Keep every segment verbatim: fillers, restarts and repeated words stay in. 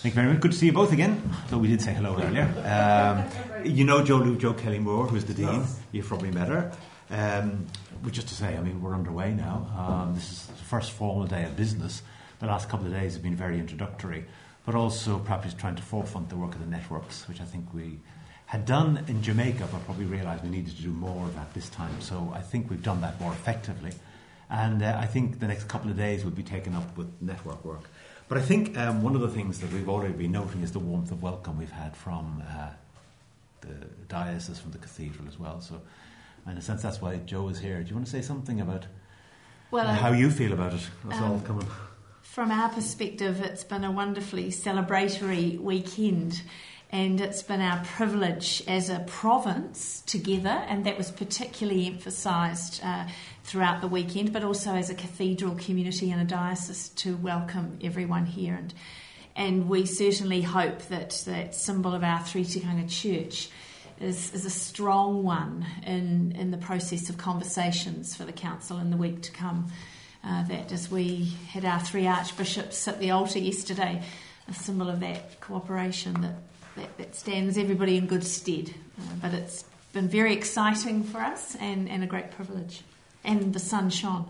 Thank you very much. Good to see you both again, though we did say hello earlier. Um, you know Jo, Jo Kelly Moore, who's the Dean. You've probably met her. Um, but just to say, I mean, we're underway now. Um, this is the first formal day of business. The last couple of days have been very introductory, but also perhaps trying to forefront the work of the networks, which I think we had done in Jamaica, but probably realised we needed to do more of that this time. So I think we've done that more effectively. And uh, I think the next couple of days will be taken up with network work. But I think um, one of the things that we've already been noting is the warmth of welcome we've had from uh, the diocese, from the cathedral as well. So in a sense, that's why Jo is here. Do you want to say something about well, uh, how you feel about it? That's um, all coming. From our perspective, it's been a wonderfully celebratory weekend. And it's been our privilege as a province together, and that was particularly emphasised uh, throughout the weekend, but also as a cathedral community and a diocese to welcome everyone here. And and we certainly hope that that symbol of our Three Tikanga Church is, is a strong one in, in the process of conversations for the council in the week to come. Uh, that as we had our three archbishops at the altar yesterday, a symbol of that cooperation that That, that stands everybody in good stead. Uh, but it's been very exciting for us and, and a great privilege. And the sun shone.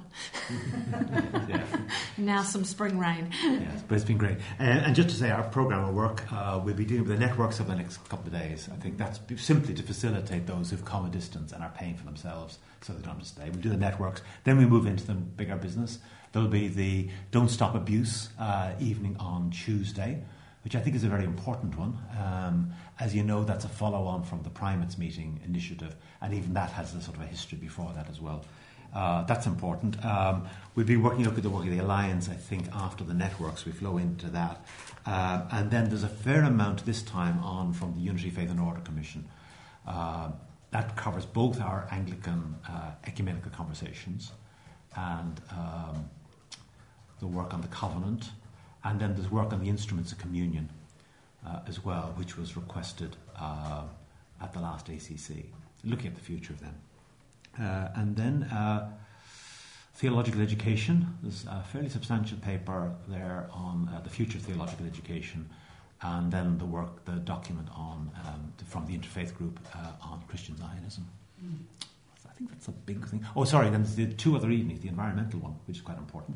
Yeah. Now some spring rain. Yes, but it's been great. Uh, and just to say, our programme of work, uh, we'll be dealing with the networks over the next couple of days. I think that's simply to facilitate those who've come a distance and are paying for themselves so they don't have to stay. We'll do the networks. Then we move into the bigger business. There'll be the Don't Stop Abuse uh, evening on Tuesday, which I think is a very important one. Um, as you know, that's a follow-on from the Primates Meeting initiative, and even that has a sort of a history before that as well. Uh, that's important. Um, we'll be working up with the work of the Alliance, I think, after the networks. We flow into that. Uh, and then there's a fair amount this time on from the Unity, Faith and Order Commission. Uh, that covers both our Anglican uh, ecumenical conversations and um, the work on the Covenant. And then there's work on the instruments of communion uh, as well, which was requested uh, at the last A C C, looking at the future of them. Uh, and then uh, theological education. There's a fairly substantial paper there on uh, the future of theological education, and then the work, the document on um, from the Interfaith Group uh, on Christian Zionism. Mm. I think that's a big thing. Oh, sorry, then there's the two other evenings, the environmental one, which is quite important.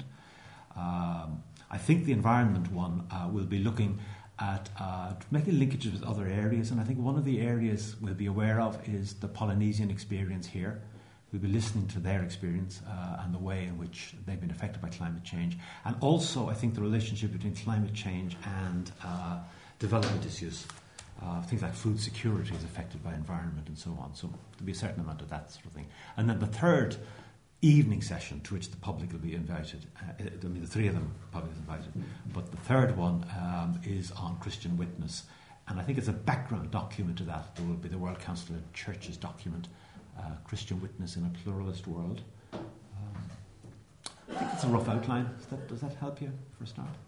Um, I think the environment one uh, will be looking at uh, making linkages with other areas, and I think one of the areas we'll be aware of is the Polynesian experience here. We'll be listening to their experience uh, and the way in which they've been affected by climate change, and also I think the relationship between climate change and uh, development issues. Uh, things like food security is affected by environment and so on, so there'll be a certain amount of that sort of thing. And then the third evening session to which the public will be invited. Uh, I mean, the three of them, the public is invited. But the third one um, is on Christian witness. And I think it's a background document to that. There will be the World Council of Churches document, uh, Christian witness in a pluralist world. Um, I think it's a rough outline. Does that, does that help you for a start?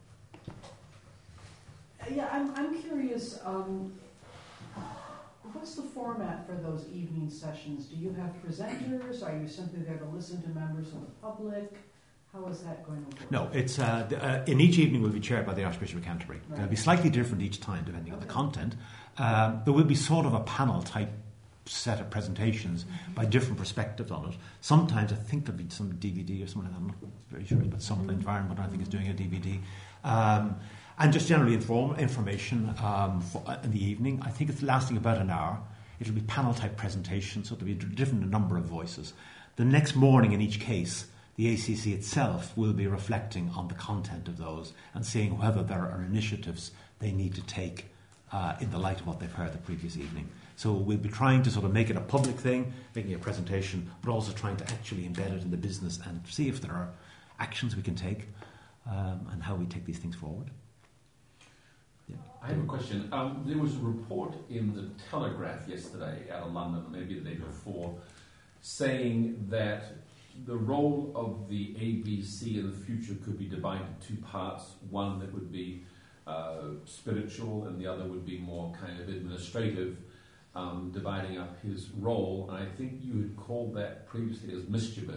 Yeah, I'm, I'm curious. Um, What's the format for those evening sessions? Do you have presenters? Are you simply there to listen to members of the public? How is that going to work? No, it's uh, uh, in each evening will be chaired by the Archbishop of Canterbury. Right. They'll be slightly different each time depending okay. on the content. Um, there will be sort of a panel type set of presentations mm-hmm. by different perspectives on it. Sometimes I think there'll be some D V D or something. I'm not very sure, but some mm-hmm. environment I think is doing a D V D. Um, And just generally inform, information um, for, uh, in the evening. I think it's lasting about an hour. It'll be panel-type presentations, so there'll be a different number of voices. The next morning, in each case, the A C C itself will be reflecting on the content of those and seeing whether there are initiatives they need to take uh, in the light of what they've heard the previous evening. So we'll be trying to sort of make it a public thing, making a presentation, but also trying to actually embed it in the business and see if there are actions we can take um, and how we take these things forward. Yeah. I have a question. Um, there was a report in the Telegraph yesterday out of London, maybe the day before, saying that the role of the A B C in the future could be divided into two parts. One that would be uh, spiritual and the other would be more kind of administrative, um, dividing up his role. And I think you had called that previously as mischievous.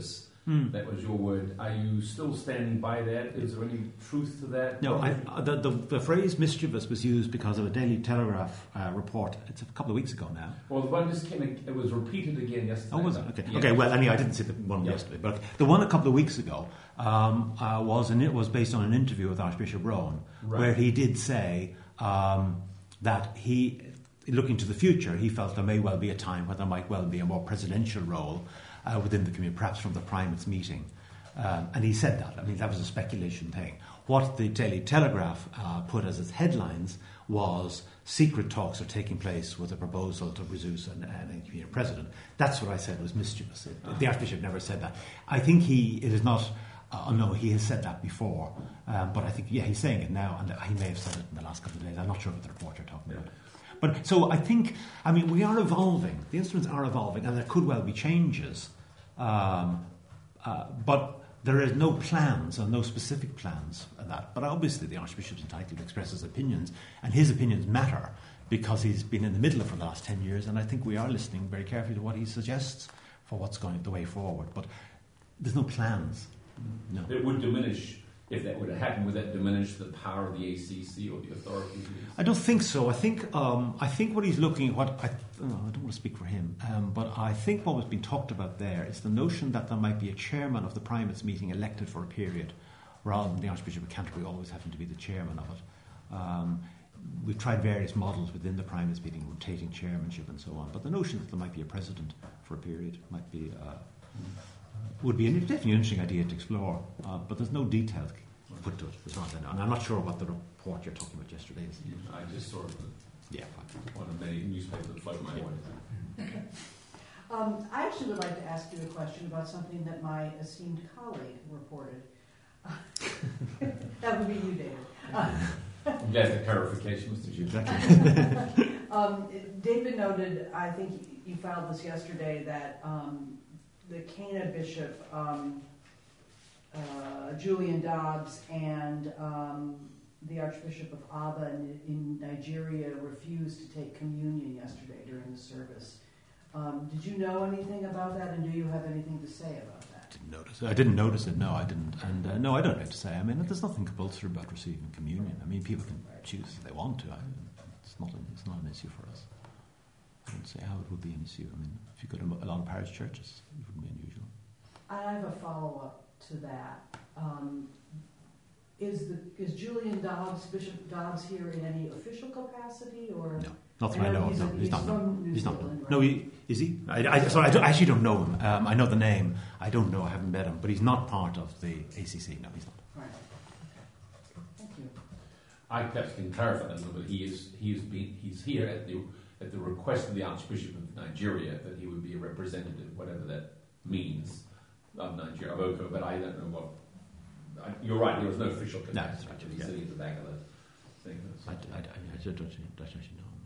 Mm. That was your word. Are you still standing by that? Is there any truth to that? No, I, uh, the, the, the phrase mischievous was used because of a Daily Telegraph uh, report. It's a couple of weeks ago now. Well, the one just came, it was repeated again yesterday. Oh, was it? Okay. Yeah. Okay. Well, anyway, I didn't see the one Yeah. yesterday, but the one a couple of weeks ago um, uh, was an, it was based on an interview with Archbishop Rowan, Right. where he did say um, that he, looking to the future, he felt there may well be a time where there might well be a more presidential role uh, within the community, perhaps from the primates meeting. Um, and he said that. I mean, that was a speculation thing. What the Daily Telegraph uh, put as its headlines was secret talks are taking place with a proposal to reduce an, an community president. That's what I said was mischievous. It, uh-huh. The Archbishop never said that. I think he, it is not, uh, no, he has said that before. Um, but I think, yeah, he's saying it now, and he may have said it in the last couple of days. I'm not sure what the report you're talking about. But so I think, I mean, we are evolving. The instruments are evolving, and there could well be changes. Um, uh, but there is no plans or no specific plans for that. But obviously the Archbishop's entitled to express his opinions, and his opinions matter because he's been in the middle of it for the last ten years, and I think we are listening very carefully to what he suggests for what's going the way forward. But there's no plans. No. It would diminish, if that were to happen, would that diminish the power of the A C C or the authorities? I don't think so. I think um, I think what he's looking at, what I, oh, I don't want to speak for him, um, but I think what was being talked about there is the notion that there might be a chairman of the primates meeting elected for a period, rather than the Archbishop of Canterbury always having to be the chairman of it. Um, we've tried various models within the primates meeting, rotating chairmanship and so on, but the notion that there might be a president for a period might be uh, would be an, definitely an interesting idea to explore, uh, but there's no details put to it as far as I know. And I'm not sure what the report you're talking about yesterday is. Yeah, I just saw it. Yeah, one of many newspapers that float my way. Um, I actually would like to ask you a question about something that my esteemed colleague reported. That would be you, David. Uh, I'm glad for clarification, Mister Chief. Exactly. um, David noted, I think you filed this yesterday, that um, the Cana Bishop, um, uh, Julian Dobbs, and um, the Archbishop of Aba in, in Nigeria refused to take communion yesterday during the service. Um, did you know anything about that, and do you have anything to say about that? Didn't notice it. I didn't notice it. No, I didn't. And uh, no, I don't have to say. I mean, there's nothing compulsory about receiving communion. I mean, people can choose if they want to. I, it's not. An, it's not an issue for us. I don't see how it would be an issue. I mean, if you go to a lot of parish churches, it wouldn't be unusual. I have a follow-up to that. Um, is the is Julian Dobbs, Bishop Dobbs, here in any official capacity, or no, not that I know of. No, he's, he's, he's not. From No. New He's Zealand, not. right? No, he, is he? I, I, sorry, I, don't, I actually don't know him. Um, I know the name. I don't know. I haven't met him, but he's not part of the A C C. No, he's not. Right. Okay. Thank you. I perhaps can clarify that a little bit. He is he is being, he's here at the at the request of the Archbishop of Nigeria that he would be a representative, whatever that means, of Nigeria, of Oko. But I don't know what. I, you're right. There was no official capacity. No, that's right, He's yeah. sitting at the back of the thing. I, I, I, I don't, don't actually know him.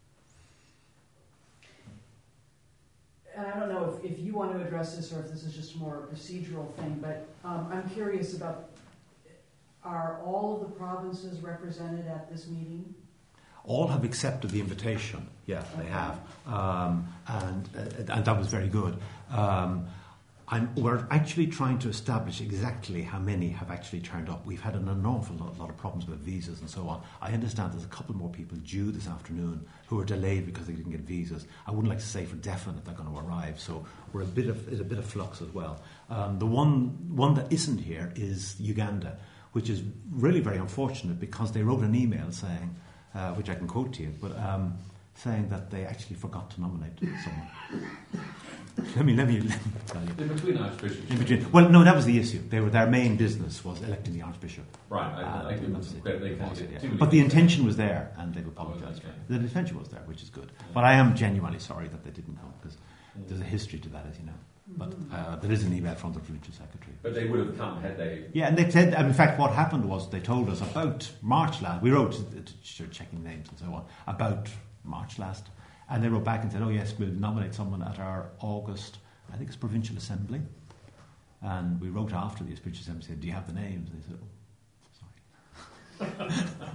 And I don't know if, if you want to address this or if this is just more a procedural thing, but um, I'm curious about, are all of the provinces represented at this meeting? All have accepted the invitation. Yeah, they have, um, and uh, and that was very good. Um, I'm, we're actually trying to establish exactly how many have actually turned up. We've had an awful lot, lot of problems with visas and so on. I understand there's a couple more people due this afternoon who are delayed because they didn't get visas. I wouldn't like to say for definite they're going to arrive, so we're a bit of it's a bit of flux as well. Um, the one one that isn't here is Uganda, which is really very unfortunate because they wrote an email saying, uh, which I can quote to you, but um, saying that they actually forgot to nominate someone. Let me, let me, let me tell you. In between archbishops. In between. Well, no, that was the issue. They were their main business was electing the archbishop. Right, I, Uh, I give them that's some it. credit. They can't That's it, get yeah. too But the many- intention was there, and they've apologised for okay. it. The intention was there, which is good. But I am genuinely sorry that they didn't come because there's a history to that, as you know. But uh, there is an email from the provincial secretary. But they would have come had they. Yeah, and they said, and in fact, what happened was they told us about March last. We wrote, to, to, checking names and so on, about March last, and they wrote back and said, "Oh yes, we'll nominate someone at our August, I think it's provincial assembly." And we wrote after the provincial assembly, said, "Do you have the names?" And they said,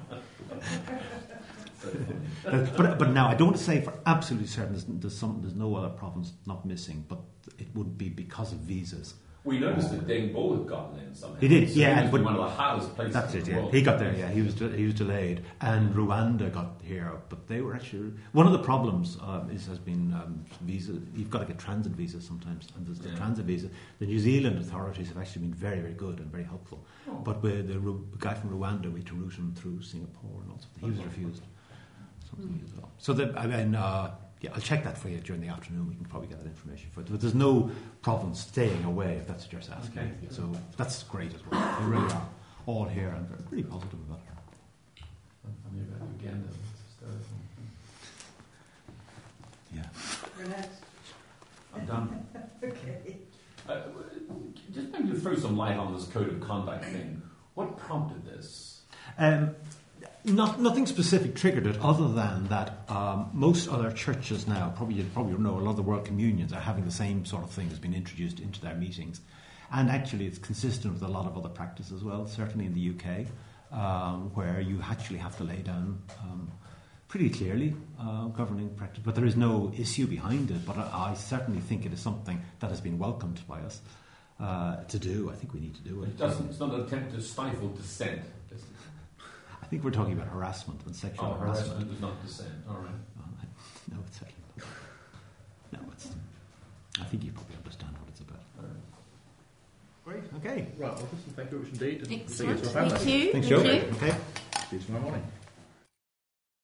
"Oh, sorry." but but now I don't want to say for absolutely certain there's, there's some there's no other province not missing, but it would be because of visas. We noticed that Deng Bo had gotten in somehow. He did, so yeah, He was but one of the highest places That's in it, the yeah. world. He got there, yeah. He was de- he was delayed, and Rwanda got here, but they were actually one of the problems. Um, is has been um, visa. You've got to get transit visas sometimes, and there's the Yeah. transit visa. The New Zealand authorities have actually been very, very good and very helpful. Oh. But with the Ru- guy from Rwanda, we had to route him through Singapore, and also he was refused. Something as well. So that I mean. Uh, Yeah, I'll check that for you during the afternoon. We can probably get that information for it. But there's no problem staying away, if that's what you're asking. Okay. So that's great as well. We really are all here and we're pretty positive about it. I'm funny about Uganda. Yeah. You're next. I'm done. Okay. Uh, just maybe to throw some light on this code of conduct thing. What prompted this? Um, not, nothing specific triggered it, other than that um, most other churches now, probably you probably know, a lot of the World Communions are having the same sort of thing has been introduced into their meetings, and actually it's consistent with a lot of other practice as well. Certainly in the U K, um, where you actually have to lay down um, pretty clearly uh, governing practice, but there is no issue behind it. But I, I certainly think it is something that has been welcomed by us uh, to do. I think we need to do it. It doesn't. It's not an attempt to stifle dissent. Is it? I think we're talking about harassment and sexual Oh, harassment. harassment is not dissent. All right. Oh, no, it's certainly not. No, it's. I think you probably understand what it's about. All right. Great. Okay. Right, well, listen, thank you very much indeed. and Excellent. see you to our Thank family. you. Thanks, Thank Joe. you. Okay. See you tomorrow morning.